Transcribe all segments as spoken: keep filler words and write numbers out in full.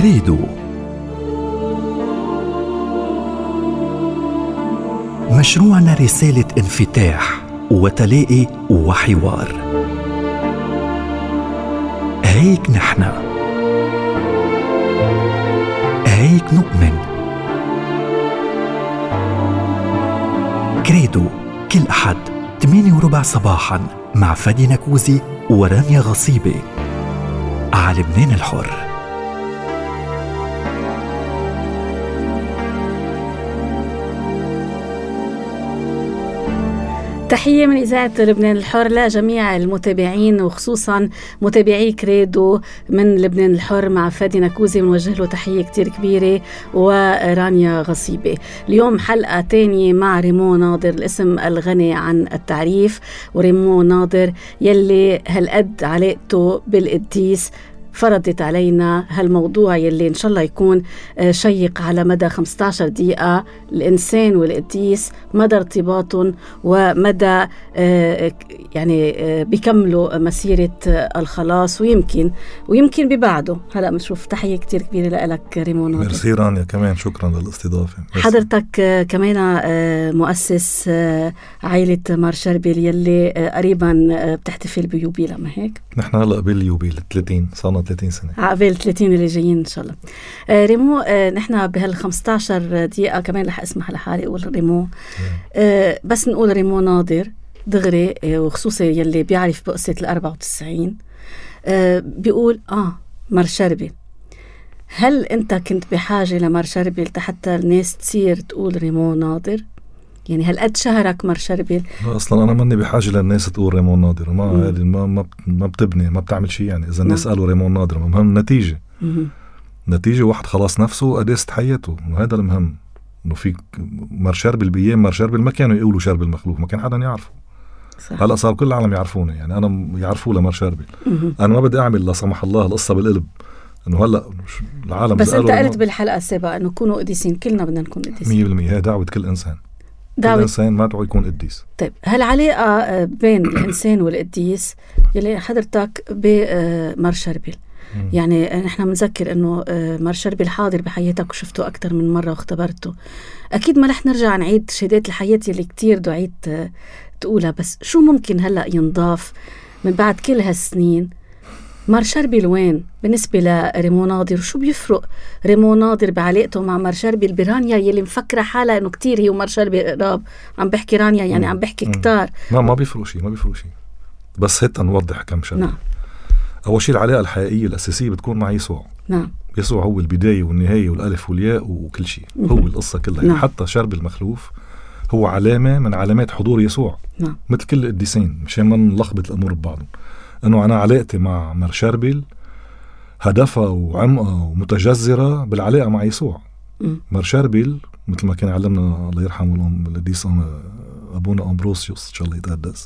كريدو، مشروعنا رسالة انفتاح وتلاقي وحوار. هيك نحن، هيك نؤمن. كريدو كل أحد ثمانية وربع صباحا مع فادي نكوزي ورانيا غصيبة على لبنان الحر. تحية من إذاعة لبنان الحر لجميع المتابعين وخصوصا متابعي كريدو من لبنان الحر. مع فادي نكوزي بنوجه له تحية كتير كبيرة ورانيا غصيبة. اليوم حلقة تانية مع ريمو ناظر، الاسم الغني عن التعريف، وريمو ناظر يلي هالقد علاقته بالقديس فرضت علينا هالموضوع يلي إن شاء الله يكون شيق على مدى خمسة عشر دقيقة. الإنسان والقديس مدى ارتباطهم ومدى يعني بيكملوا مسيرة الخلاص، ويمكن ويمكن ببعده. هلأ بنشوف. تحية كتير كبيرة لك ريمو ناظر. ميرسي رانيا، كمان شكرا للاستضافة. حضرتك كمان مؤسس عائلة مار شربل يلي قريبا بتحتفل بيوبيل، ما هيك؟ نحن هلأ باليوبيل ثلاثين، صارنا ثلاثين سنة. عقبال ثلاثين اللي جايين إن شاء الله. آه ريمو، آه نحن بهال خمسة عشر دقيقة كمان رح اسمح لحالي أقول ريمو، آه بس نقول ريمو ناظر دغري، آه وخصوصي يلي بيعرف بقصة الأربعة وتسعين، آه بيقول آه مار شربل. هل أنت كنت بحاجة لمار شربل حتى الناس تصير تقول ريمو ناظر؟ يعني هل قد شهرك مار شربل؟ اصلا انا ماني بحاجه للناس تقول ريمون ناظر، ما هذه ما ما ما بتبني، ما بتعمل شيء. يعني اذا الناس قالوا ريمون ناظر، المهم النتيجه. مم. نتيجه واحد خلاص نفسه قدست حياته، وهذا المهم. انه في مار شربل بايام مار شربل ما كانوا يقولوا شربل المخلوق، ما كان حدا يعرفه. هلا صار كل العالم يعرفوني، يعني انا يعرفوا لمار شربل. انا ما بدي اعمل لا سمح الله القصه بالقلب انه هلا العالم. بس انت قلت بالحلقه السابقه انه كونوا قديسين، كلنا بدنا نكون قديسين مية بالمية. هي دعوه كل انسان، كل إنسان مدعو يكون قديس. طيب هالعلاقة بين الإنسان والقديس يلي حضرتك بمار شربل، يعني نحن منذكر إنه مار شربل حاضر بحياتك وشفته أكتر من مرة واختبرته. أكيد ما رح نرجع نعيد شهادات الحياة يلي كتير دعيت تقولها، بس شو ممكن هلأ ينضاف من بعد كل هالسنين؟ مار شربل وين بالنسبة لريمو ناظر؟ وشو بيفرق ريمو ناظر بعلاقته مع مار شربل برانيا يلي مفكرة حالها انه كتير هي ومار شربل قراب؟ عم بحكي رانيا يعني عم بحكي كتار. ما ما بيفرق شيء، ما بيفرق شيء. بس هيك نوضح كم شغله. نعم. اول شيء العلاقة الحقيقية الأساسية بتكون مع يسوع. نعم. يسوع هو البداية والنهاية والألف والياء وكل شيء. مم. هو القصة كلها. نعم. حتى شرب المخلوف هو علامة من علامات حضور يسوع. نعم. مثل كل القديسين، مشان ما نلخبط الأمور ببعضهم. انه انا علاقتي مع مار شربل هدفها وعمقها ومتجذرة بالعلاقة مع يسوع. م. مار شربل مثل ما كان علمنا الله يرحمه القديس ابونا أمبروسيوس ان شاء الله يتقدس،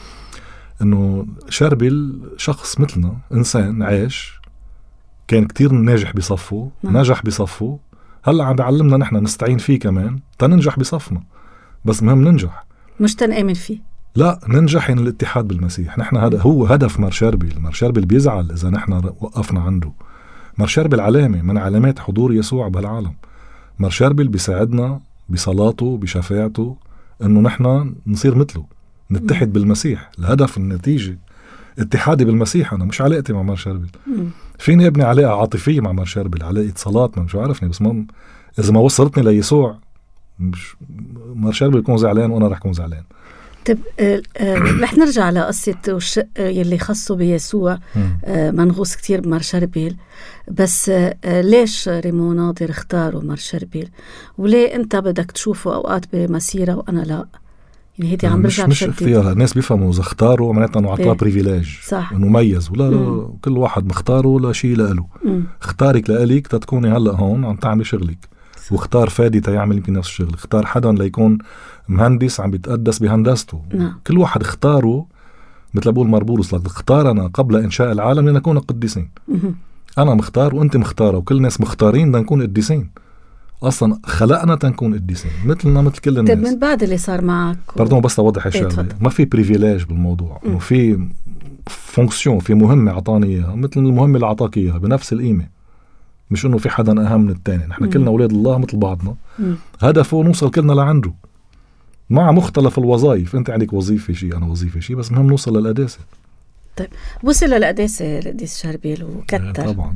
انه شربل شخص مثلنا، انسان عايش، كان كتير ناجح بصفه. م. نجح بصفه. هلا عم بيعلمنا نحن نستعين فيه كمان تننجح بصفنا، بس مهم ننجح، مش تنآمن فيه. لا، ننجح إن الاتحاد بالمسيح. نحن هذا هو هدف مار شربل. مار شربل بيزعل إذا نحن وقفنا عنده. مار شربل علامة من علامات حضور يسوع بهالعالم. مار شربل بيساعدنا بصلاته بشفاعته إنه نحن نصير مثله، نتحد بالمسيح. الهدف النتيجة اتحادي بالمسيح. أنا مش علاقتي مع مار شربل. فيني ابني علاقة عاطفية مع مار شربل، علاقة صلاة، ما مش عارفني، بس ما إذا ما وصلتني ليسوع مش مار شربل يكون زعلان وأنا رح أكون زعلان. طب آه آه رح نرجع لقصة الشق يلي خصه بيسوع. آه منغوص كتير بمار شربل، بس آه ليش ريمو ناظر اختاروا مار شربل؟ وليه انت بدك تشوفه اوقات بمسيرة وانا لا؟ يعني هيدي عم برجع مش, مش اختيار. الناس بيفهموا اذا اختاروا معناتها انه عطاه بريفيليج، انه مميز، ولا لا، كل واحد مختاره لشيء لإله. اختارك لإلك تتكوني هلا هون عم تعملي شغلك، واختار فادي تيعمل يمكن نفس الشغل، اختار حدا ليكون مهندس عم بيتقدس بهندسته. نعم. كل واحد اختاره. مثل بقول مربولوس لك اختارنا قبل إنشاء العالم لنكون قديسين. أنا مختار وأنت مختارة وكل الناس مختارين لنكون قديسين. أصلا خلقنا تنكون قديسين مثلنا مثل كل الناس. طيب من بعد اللي صار معك و... باردون بس أوضح الشغلة، ما في بريفيليج بالموضوع، إنه في فونكسيون، في مهمة عطاني إياها مثل المهمة اللي عطاك إياها بنفس القيمة. مش انه في حدا اهم من الثاني. نحن كلنا اولاد الله مثل بعضنا، هدفه نوصل كلنا لعنده مع مختلف الوظائف. انت عندك وظيفه شيء، انا وظيفه شيء، بس مهم نوصل للقداسه. طيب وصل للقداسه القديس شربيل وكتر طبعا.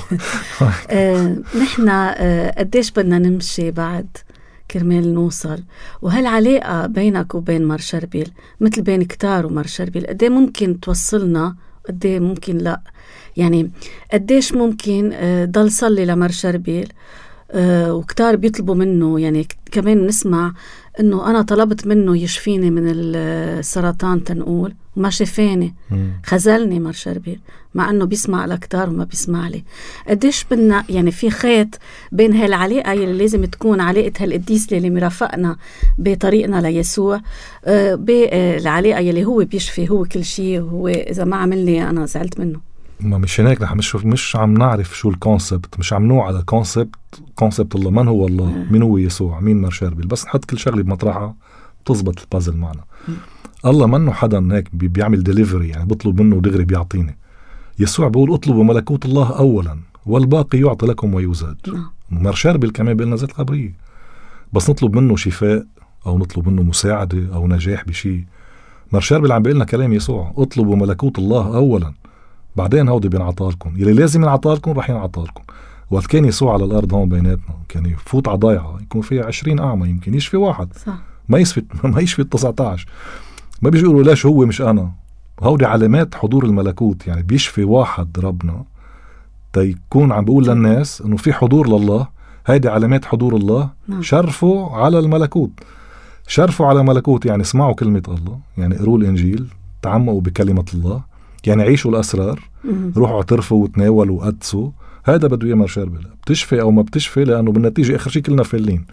آه، نحن آه، قديش بدنا نمشي بعد كرمال نوصل؟ وهالعلاقه بينك وبين مار شربيل مثل بين كتار ومار شربيل، قديه ممكن توصلنا قديه ممكن لا؟ يعني قديش ممكن آه، ضل صلي لمار شربيل آه، وكتار بيطلبوا منه، يعني كمان نسمع انه انا طلبت منه يشفيني من السرطان تنقول وما شفاني، خذلني مار شربيل، مع انه بيسمع لكتار وما بيسمع لي. قديش بدنا يعني في خيط بين هالعلاقه اللي لازم تكون علاقه هالقديس اللي مرافقنا بطريقنا ليسوع آه، بالعلاقه اللي هو بيشفي، هو كل شيء، هو اذا ما عمل لي انا زعلت منه. ما مش هناك نحن مش مش عم نعرف شو الكونسبت، مش عم نوع على كونسبت كونسبت الله. من هو الله؟ مين هو يسوع؟ مين مار شربيل؟ بس نحط كل شغله بمطرحها تزبط البازل معنا. الله منه حدا هيك بيعمل ديليفري، يعني بطلب منه دغري بيعطيني. يسوع بيقول اطلبوا ملكوت الله اولا والباقي يعطى لكم ويزاد. مار شربيل كمان بيقول لنا ذات الخبريه، بس نطلب منه شفاء او نطلب منه مساعده او نجاح بشيء. مار شربيل عم بيقول لنا كلام يسوع، اطلبوا ملكوت الله اولا بعدين هودي بينعطى لكم، يلي لازم ينعطى لكم رح ينعطى لكم. وقت كان يسوع على الارض هون بيناتنا كان يفوت على ضيعه يكون فيها عشرين اعمى، يمكن يشفي واحد صح. ما يشفي ما يشفي تسعة عشر. ما بيجي يقولوا ليش هو مش انا. هودي علامات حضور الملكوت، يعني بيشفي واحد ربنا تيكون عم بيقول للناس انه في حضور لله. هيدي علامات حضور الله. نعم. شرفوا على الملكوت، شرفوا على ملكوت، يعني اسمعوا كلمه الله، يعني قروا الانجيل، تعمقوا بكلمه الله، يعني عيشوا الأسرار، روحوا اعترفوا وتناولوا وقدسوا. هذا بده اياه مار شربيل. بتشفي أو ما بتشفي، لأنه بالنتيجة آخر شيء كلنا فالين.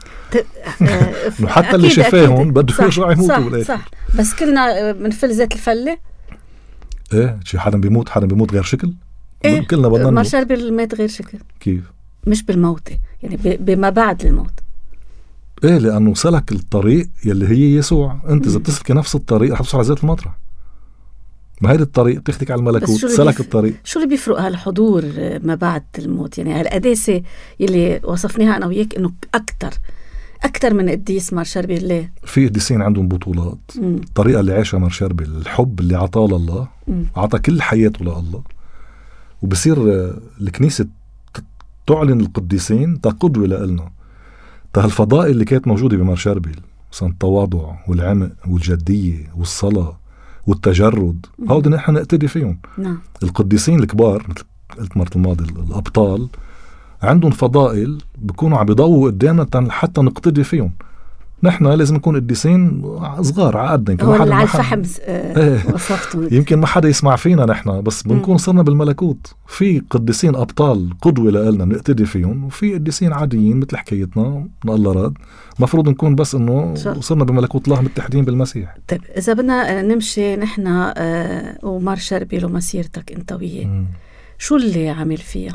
حتى اللي شفاهم بده يرجع يموتوا بالآخر. صح، بس كلنا بنفل زيت الفلة. إيه شيء حدا بيموت حدا بيموت غير شكل. إيه كلنا بدنا مار شربيل مات غير شكل. كيف؟ مش بالموت، يعني بما بعد الموت. إيه لأنه سلك الطريق يلي هي يسوع. أنت إذا بتسلك نفس الطريق رح توصل على زيت المطرح. ما هيدا الطريق بتاخدك على الملكوت، سلك الطريق. شو اللي بيفرق هالحضور ما بعد الموت؟ يعني هالقداسة اللي وصفناها أنا وياك إنه أكتر أكتر من قديس مار شربيل. ليه؟ في قديسين عندهم بطولات. مم. الطريقة اللي عاشها مار شربيل، الحب اللي عطاه لله، عطى كل حياته لله، وبصير الكنيسة تعلن القديسين تقدوة لنا. هالفضائل اللي كانت موجودة بمار شربيل، مثلا التواضع والعمق والجدية والصلاة والتجرد، هودي نحن نقتدي فيهم. نعم. القديسين الكبار مثل قلت مرة الماضي الأبطال عندهم فضائل بيكونوا عم يضووا قدامنا حتى نقتدي فيهم. نحن لازم نكون قديسين صغار عقدنا، يمكن ما حدا على الفحم آه وصفته يمكن ما حدا يسمع فينا نحن، بس بنكون صرنا بالملكوت. في قديسين أبطال قدوة لنا نقتدي فيهم، وفي قديسين عاديين مثل حكايتنا من الله راد مفروض نكون بس انه وصلنا بملكوت الله متحدين بالمسيح. طيب اذا بدنا نمشي نحن آه ومار شربيل ومسيرتك انت وياه، شو اللي عامل فيها؟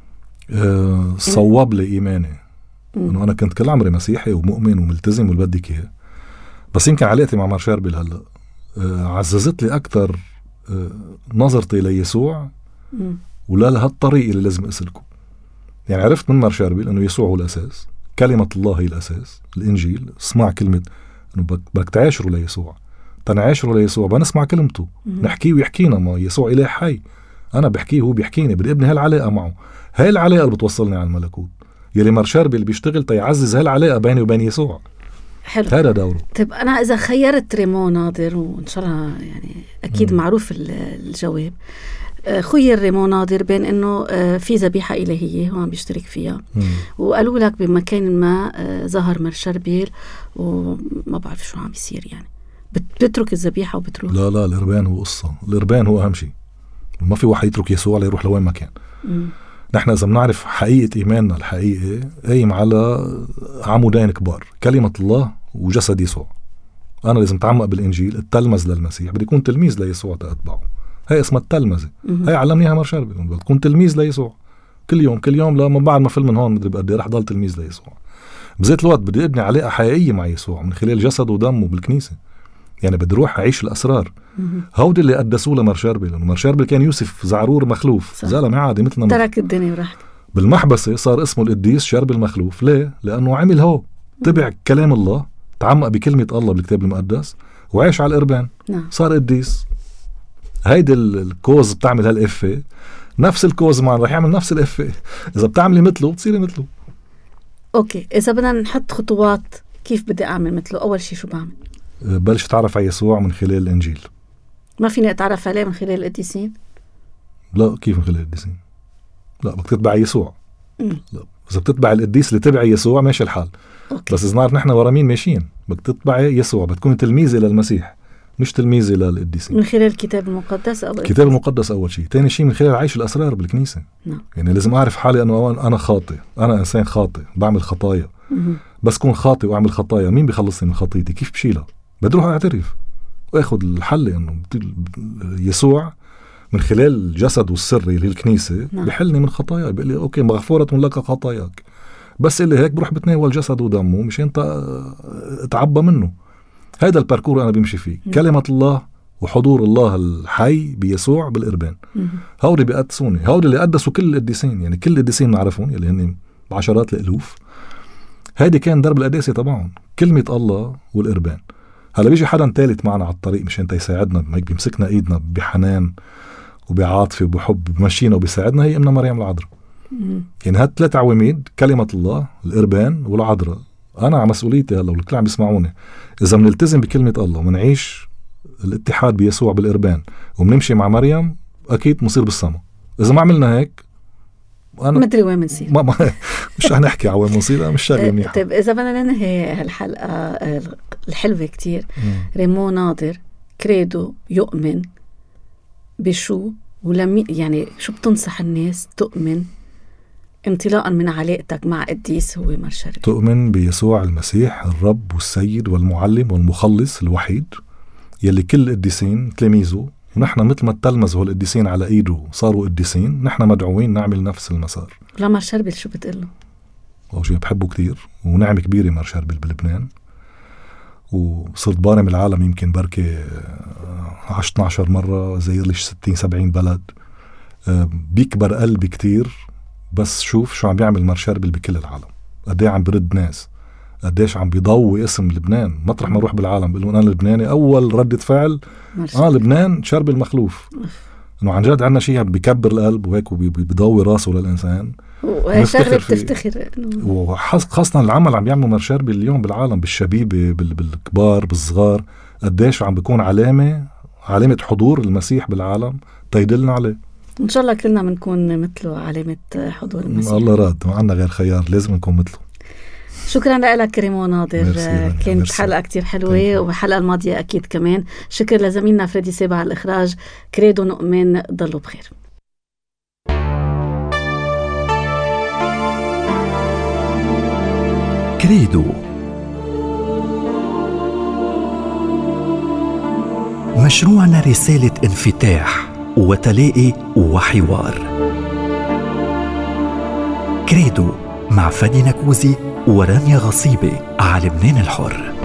آه صوب لي ايماني انه انا كنت كل عمري مسيحي ومؤمن وملتزم واللي بدك اياه، بس يمكن علاقتي مع مار شربيل هلا آه عززت لي اكثر آه نظرتي ليسوع ولا لهالطريق اللي لازم اسلكه. يعني عرفت من مار شربيل انه يسوع هو الاساس، كلمة الله هي الأساس، الإنجيل. اسمع كلمة إنه بدك تعاشروا ليسوع، تنعاشروا ليسوع، بنسمع كلمته، نحكيه ويحكينا. ما يسوع إله حي، أنا بحكيه وهو بيحكيني، بدي ابني هالعلاقة معه. هاي العلاقة اللي بتوصلني على الملكوت، يلي مار شربيل بيشتغل تيعزز هالعلاقة بيني وبين يسوع. حلو. هذا دوره. طيب أنا إذا خيرت ريمون ناظر، وإن شاء الله يعني أكيد مم. معروف الجواب، خير ريمون ناظر بين انه في ذبيحه الهيه هو عم بيشترك فيها، مم. وقالوا لك بمكان ما ظهر مار شربيل وما بعرف شو عم يصير، يعني بتترك الذبيحه وبتروح؟ لا لا الإربان هو قصه، الإربان هو اهم شيء. ما في واحد يترك يسوع ليروح لوين ما كان. مم. نحن اذا بنعرف حقيقه ايماننا الحقيقي قايم على عمودين كبار، كلمه الله وجسد يسوع. انا لازم اتعمق بالانجيل، اتلمذ للمسيح، بدي اكون تلميذ ليسوع تتبعه. هي اسمها التلمذة، هي علمنيها مار شربيل، بدي تكون تلميذ ليسوع كل يوم كل يوم. لما بعد ما فل من هون بدي بقدي رح ضل تلميذ ليسوع. بذات الوقت بدي ابني علاقه حقيقيه مع يسوع من خلال جسده ودمه بالكنيسه، يعني بدي روح اعيش الاسرار. هودي اللي قدسوه لمار شربيل. مار شربيل كان يوسف زعرور مخلوف، زلمه عادي مثلنا، ترك الدنيا وراح، بالمحبسة صار اسمه القديس شرب المخلوف. ليه؟ لأنه عمل هو تبع كلام الله، تعمق بكلمة الله بالكتاب المقدس وعيش على القربان. نعم. صار قديس. هيدي الكوز بتعمل هالإفة، نفس الكوز معنا رح يعمل نفس الإفة. إذا بتعملي مثله بتصيري مثله. أوكي، إذا بدنا نحط خطوات كيف بدي أعمل مثله، أول شيء شو بعمل؟ بلش تعرف على يسوع من خلال الإنجيل. ما فيني أتعرف عليه من خلال القديسين؟ لا، كيف من خلال القديسين؟ لا، بدك تتبع يسوع. مم. لا، إذا بتتبع القديس اللي تبع يسوع ماشي الحال. أوكي. بس إذا نعرف نحن ورا مين ماشيين، بدك تتبعي يسوع، بتكون تلميذة للمسيح مش تلميذة للقديسين. من خلال الكتاب المقدس أو الكتاب المقدس أول شيء. تاني شيء من خلال عيش الأسرار بالكنيسة. نعم. يعني لازم أعرف حالي أنه أنا خاطئ، أنا إنسان خاطئ بعمل خطايا. مم. بس كون خاطئ وأعمل خطايا، مين بيخلصني من خطيتي؟ كيف بشيلها؟ بدي أروح أعترف وأخذ الحل أنه يسوع من خلال جسده السري اللي هي الكنيسة. نعم. بحلني من خطاياي، بيقول لي أوكي مغفورة لك خطاياك. بس اللي هيك بروح بتناول جسده ودمه مش أنت اتعبى منه. هذا الباركور أنا بمشي فيه. مم. كلمة الله وحضور الله الحي بيسوع بالقربان. هؤلاء بيقدسوني، هؤلاء اللي قدسوا كل القديسين، يعني كل القديسين نعرفهم اللي هن بعشرات الألوف. هذه كان درب القداسة تبعهم، كلمة الله والقربان. هلا بيجي حدا ثالث معنا على الطريق مش انت يساعدنا، هيك بيمسكنا ايدنا بحنان وبعاطفة وبحب بمشينا وبيساعدنا، هي امنا مريم العذراء. يعني هاد ثلاث عواميد، كلمة الله، القربان والعذراء. انا على مسؤوليتي هلا والكل عم بيسمعوني، اذا بنلتزم بكلمة الله ومنعيش الاتحاد بيسوع بالقربان وبنمشي مع مريم، اكيد مصير بالسما. اذا ما عملنا هيك أنا مدري وين منصير. ما ما مش رح نحكي على وين منصير، مش شغله منيحه. طيب إذا بدنا ننهي هالحلقة الحلوة كتير، ريمون ناظر كريدو يؤمن بشو ولم يعني شو بتنصح الناس تؤمن انطلاقا من علاقتك مع قديس هو مرشرب؟ تؤمن بيسوع المسيح الرب والسيد والمعلم والمخلص الوحيد يلي كل القديسين تلاميذه، ونحن مثل ما تلمذوا القديسين على ايده صاروا قديسين، نحن مدعوين نعمل نفس المسار. لا مرشربل شو بتقله؟ أول شيء بحبه كتير ونعمة كبيرة مرشربل بلبنان، وصرت بارم العالم يمكن بركة عشرة اثناشر مرة، زير ليش ستين سبعين بلد. بيكبر قلبي كتير بس شوف شو عم بيعمل مرشربل بكل العالم، قديه عم برد ناس، قديش عم بيضوي اسم لبنان. مطرح ما نروح بالعالم بيقولون أنا لبناني، أول ردة فعل آه لبنان شرب المخلوف. إنه عن جد عنا شيء بيكبر القلب وهيك وبيضوي راسه للإنسان، وشغلة بتفتخر. وخاصة العمل عم بيعملوا مرشربل اليوم بالعالم، بالشبيبة بالكبار بالصغار، قديش عم بيكون علامة علامة حضور المسيح بالعالم تيدلنا عليه. إن شاء الله كلنا بنكون مثله علامة حضور المسيح. الله راد، ما عنا غير خيار، لازم نكون مثله. شكرا لك ريمون ناظر، كانت حلقة كتير حلوة، والحلقة الماضية أكيد كمان. شكر لزميلنا فريدي سابع على الإخراج. كريدو نؤمن، ضلوا بخير. كريدو مشروعنا رسالة انفتاح وتلاقي وحوار. كريدو مع فادي نكوزي ورانيا غصيبة على لبنان الحر.